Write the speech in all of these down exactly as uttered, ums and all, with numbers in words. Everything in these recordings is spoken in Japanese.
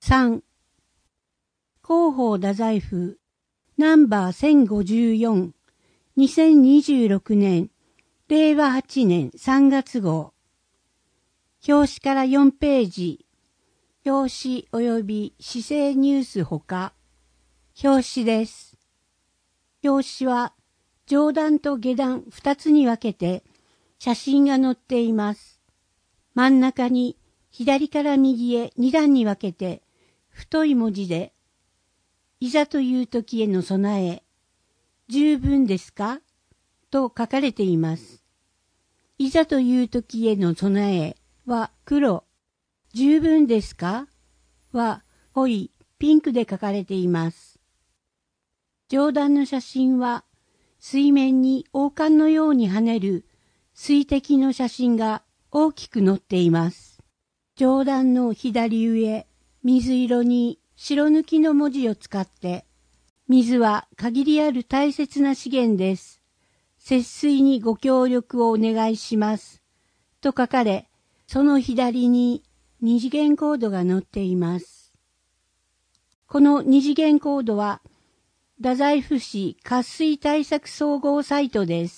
さん、広報太宰府ナンバーせんごじゅうよん、にせんにじゅうろくねん、れいわはちねんさんがつ号。表紙からよんページ。表紙及び姿勢ニュースほか。表紙です。表紙は上段と下段ふたつに分けて写真が載っています。真ん中に左から右へに段に分けて太い文字で、いざという時への備え、十分ですかと書かれています。いざという時への備えは黒、十分ですかは濃いピンクで書かれています。上段の写真は水面に王冠のように跳ねる水滴の写真が大きく載っています。上段の左上、水色に白抜きの文字を使って、水は限りある大切な資源です。節水にご協力をお願いします。と書かれ、その左に二次元コードが載っています。この二次元コードは、太宰府市渇水対策総合サイトです。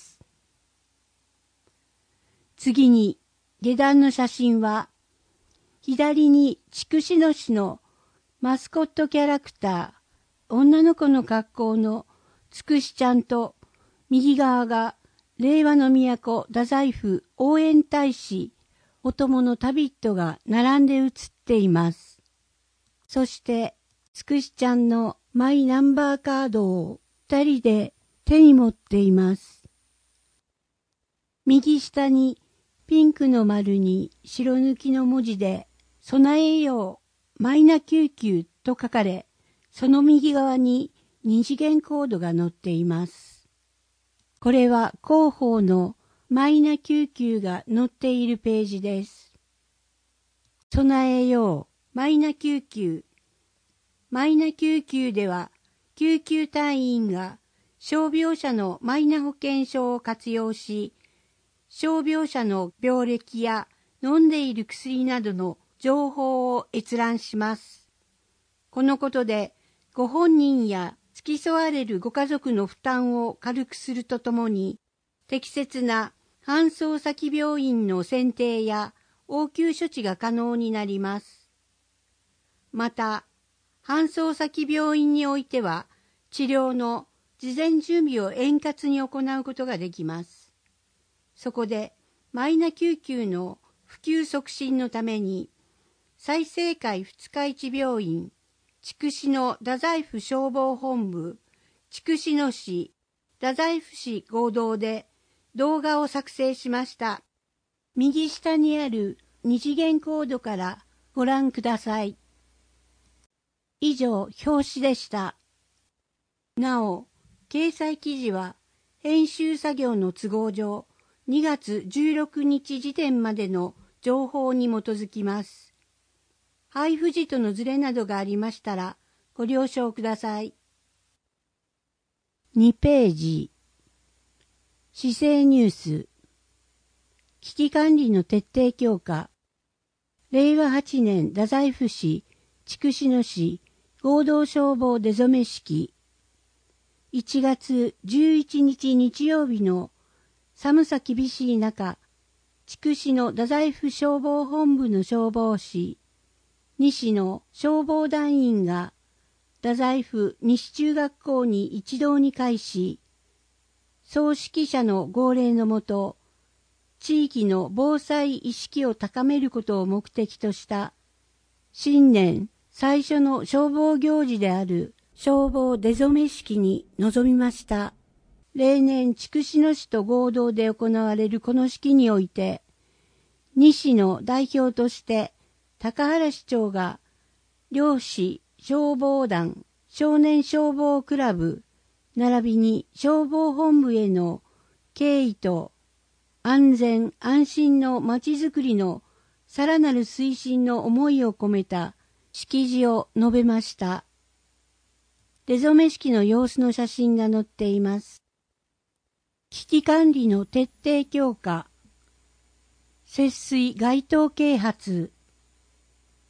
次に、下段の写真は、左に筑紫野市のマスコットキャラクター、女の子の格好のつくしちゃんと、右側が令和の都太宰府応援大使、お供のタビットが並んで写っています。そして、つくしちゃんのマイナンバーカードを二人で手に持っています。右下にピンクの丸に白抜きの文字で、備えようマイナ救急と書かれ、その右側に二次元コードが載っています。これは広報のマイナ救急が載っているページです。備えようマイナ救急。マイナ救急では、救急隊員が傷病者のマイナ保険証を活用し、傷病者の病歴や飲んでいる薬などの情報を閲覧します。このことで、ご本人や付き添われるご家族の負担を軽くするとともに、適切な搬送先病院の選定や応急処置が可能になります。また、搬送先病院においては、治療の事前準備を円滑に行うことができます。そこで、マイナ救急の普及促進のために、済生会二日市病院、筑紫野太宰府消防本部、筑紫野市、太宰府市合同で動画を作成しました。右下にある二次元コードからご覧ください。以上、表紙でした。なお、掲載記事は編集作業の都合上、にがつじゅうろくにち時点までの情報に基づきます。配布時とのズレなどがありましたらご了承ください。にページ。市政ニュース。危機管理の徹底強化。れいわはちねん太宰府市、筑紫野市合同消防出初式。いちがつじゅういちにち日曜日の寒さ厳しい中、筑紫野太宰府消防本部の消防士、西の消防団員が太宰府西中学校に一堂に会し、総指揮者の号令のもと、地域の防災意識を高めることを目的とした新年最初の消防行事である消防出初式に臨みました。例年筑紫野市と合同で行われるこの式において、西の代表として高原市長が両市消防団、少年消防クラブ、並びに消防本部への敬意と安全安心のまちづくりのさらなる推進の思いを込めた式辞を述べました。出初式の様子の写真が載っています。危機管理の徹底強化、節水街頭啓発、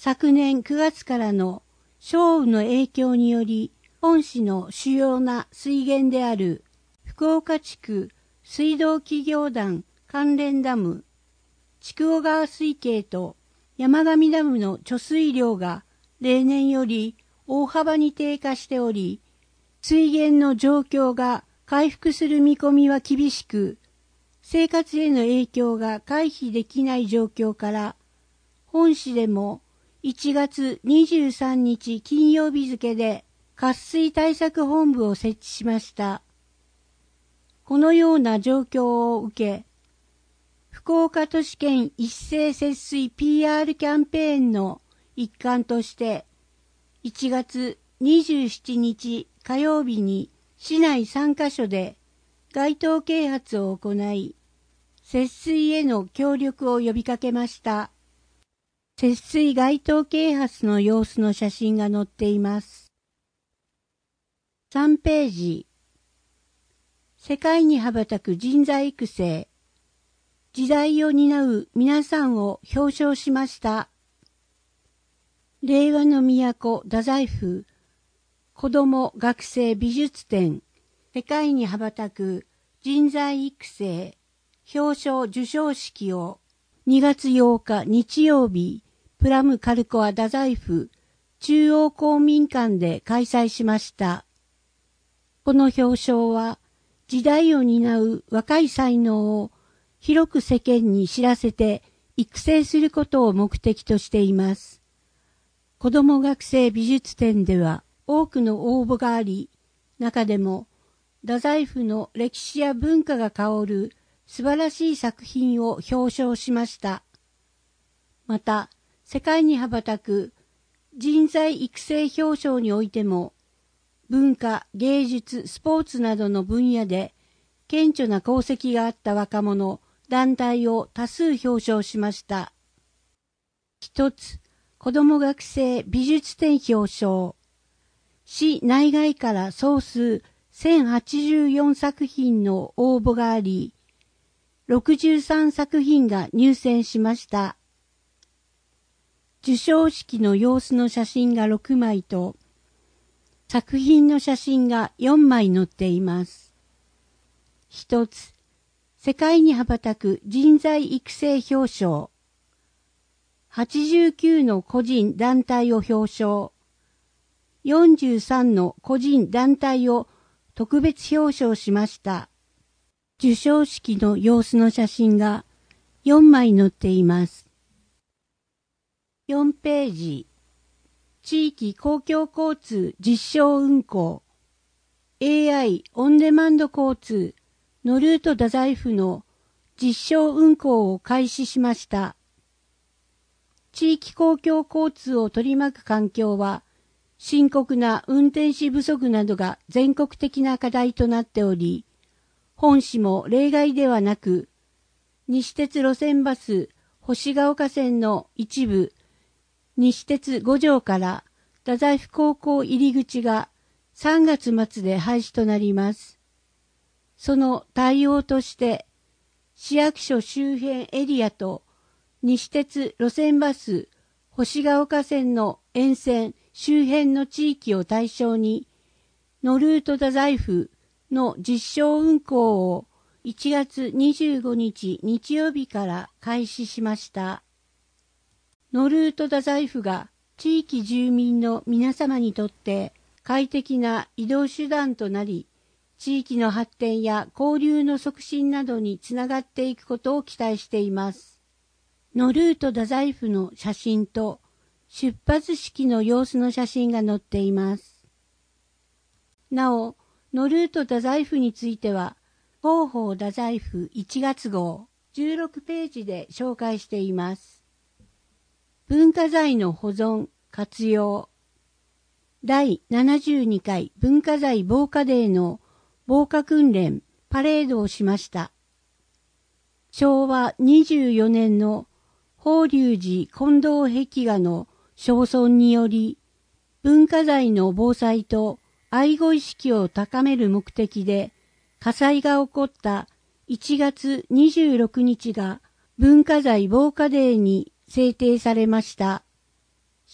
昨年くがつからの少雨の影響により、本市の主要な水源である福岡地区水道企業団関連ダム、筑後川水系と山上ダムの貯水量が例年より大幅に低下しており、水源の状況が回復する見込みは厳しく、生活への影響が回避できない状況から、本市でもいちがつにじゅうさんにち金曜日付で渇水対策本部を設置しました。このような状況を受け、福岡都市圏一斉節水 ピーアール キャンペーンの一環として、いちがつにじゅうしちにち火曜日に市内さんカ所で街頭啓発を行い、節水への協力を呼びかけました。節水街頭啓発の様子の写真が載っています。さんページ。世界に羽ばたく人材育成。時代を担う皆さんを表彰しました。令和の都太宰府子ども学生美術展世界に羽ばたく人材育成表彰授賞式をにがつようか日曜日プラムカルコア太宰府中央公民館で開催しました。この表彰は時代を担う若い才能を広く世間に知らせて育成することを目的としています。子ども学生美術展では多くの応募があり、中でも太宰府の歴史や文化が香る素晴らしい作品を表彰しました。また、世界に羽ばたく人材育成表彰においても、文化、芸術、スポーツなどの分野で顕著な功績があった若者、団体を多数表彰しました。一つ、子ども学生美術展表彰。市内外から総数せんはちじゅうよんさくひんの応募があり、ろくじゅうさんさくひんが入選しました。授賞式の様子の写真がろくまいと、作品の写真がよんまい載っています。一つ、世界に羽ばたく人材育成表彰。はちじゅうきゅうの個人団体を表彰。よんじゅうさんの個人団体を特別表彰しました。授賞式の様子の写真がよんまい載っています。よんページ。地域公共交通実証運行。エーアイ オンデマンド交通のルート太宰府の実証運行を開始しました。地域公共交通を取り巻く環境は、深刻な運転士不足などが全国的な課題となっており、本市も例外ではなく、西鉄路線バス星ヶ丘線の一部、西鉄五条から太宰府高校入り口がさんがつまつで廃止となります。その対応として、市役所周辺エリアと西鉄路線バス星ヶ丘線の沿線周辺の地域を対象に、のルート太宰府の実証運行をいちがつにじゅうごにち日曜日から開始しました。のルート太宰府が地域住民の皆様にとって快適な移動手段となり、地域の発展や交流の促進などにつながっていくことを期待しています。のルート太宰府の写真と出発式の様子の写真が載っています。なお、のルート太宰府については、広報太宰府いちがつごうじゅうろくページで紹介しています。文化財の保存、活用。だいななじゅうにかい文化財防火デーの防火訓練、パレードをしました。しょうわにじゅうよねんの法隆寺金堂壁画の焼損により、文化財の防災と愛護意識を高める目的で、火災が起こったいちがつにじゅうろくにちが文化財防火デーに制定されました。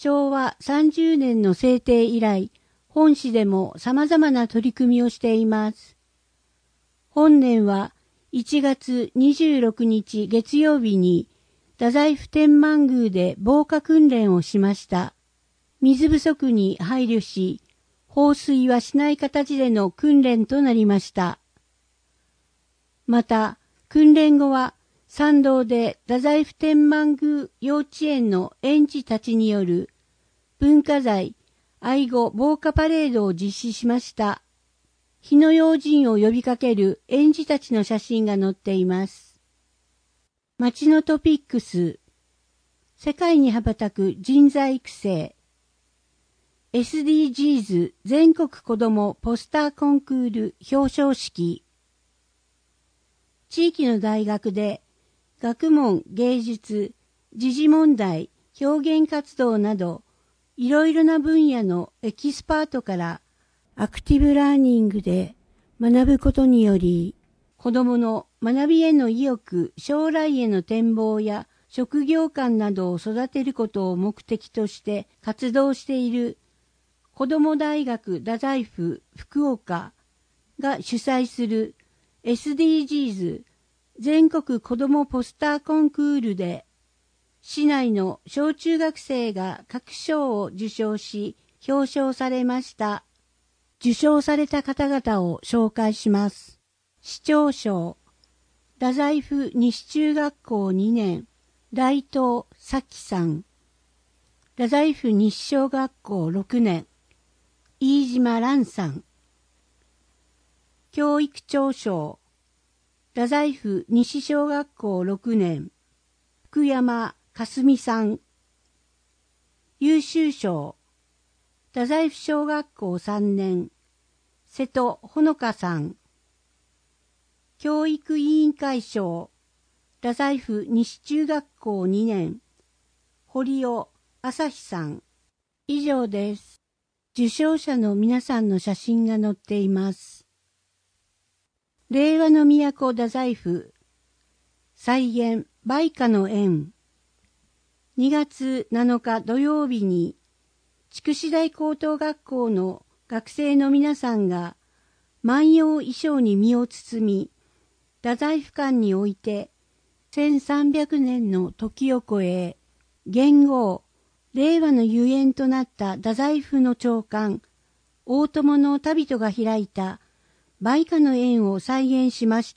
しょうわさんじゅうねんの制定以来、本市でも様々な取り組みをしています。本年はいちがつにじゅうろくにち月曜日に、太宰府天満宮で防火訓練をしました。水不足に配慮し、放水はしない形での訓練となりました。また、訓練後は、参道で太宰府天満宮幼稚園の園児たちによる文化財愛護防火パレードを実施しました。火の用心を呼びかける園児たちの写真が載っています。街のトピックス、世界に羽ばたく人材育成、エスディージーズ 全国子どもポスターコンクール表彰式、地域の大学で学問、芸術、時事問題、表現活動など、いろいろな分野のエキスパートからアクティブラーニングで学ぶことにより、子どもの学びへの意欲、将来への展望や職業観などを育てることを目的として活動している子ども大学太宰府福岡が主催する エスディージーズ全国子どもポスターコンクールで、市内の小中学生が各賞を受賞し、表彰されました。受賞された方々を紹介します。市長賞、太宰府西中学校にねん、大東咲さん。太宰府西小学校ろくねん、飯島蘭さん。教育長賞、太宰府西小学校ろくねん、福山かすみさん。優秀賞、太宰府小学校さんねん、瀬戸ほのかさん。教育委員会賞、太宰府西中学校にねん、堀尾朝日さん。以上です。受賞者の皆さんの写真が載っています。令和の都太宰府再現梅花の園、にがつなのか土曜日に筑紫大高等学校の学生の皆さんが万葉衣装に身を包み、太宰府館においてせんさんびゃくねんの時を超え、元号令和のゆえんとなった太宰府の長官大友の旅人が開いた梅花の園を再現しました。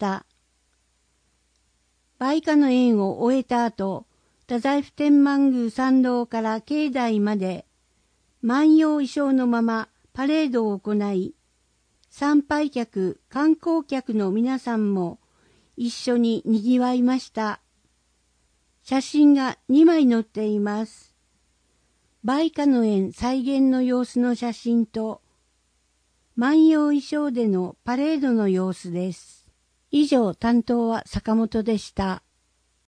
梅花の園を終えた後、太宰府天満宮参道から境内まで万葉衣装のままパレードを行い、参拝客、観光客の皆さんも一緒に賑わいました。写真がにまい載っています。梅花の園再現の様子の写真と、万葉衣装でのパレードの様子です。以上、担当は坂本でした。